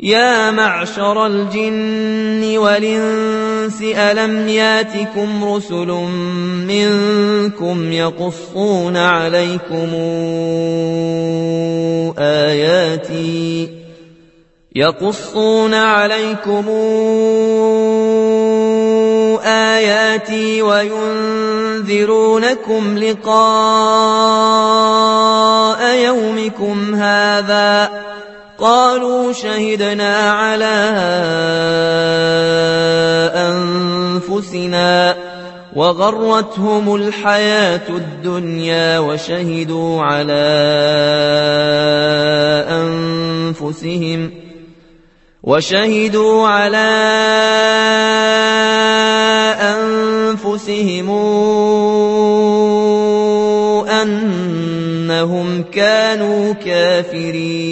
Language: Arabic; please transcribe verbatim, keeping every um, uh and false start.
يا معشر الجن والإنس ألم ياتكم رسل منكم يقصون عليكم آياتي يقصون عليكم آياتي وينذرونكم لقاء يومكم هذا قالوا شهدنا على أنفسنا وغرتهم الحياة الدنيا وشهدوا على أنفسهم وشهدوا على أنفسهم أنهم كانوا كافرين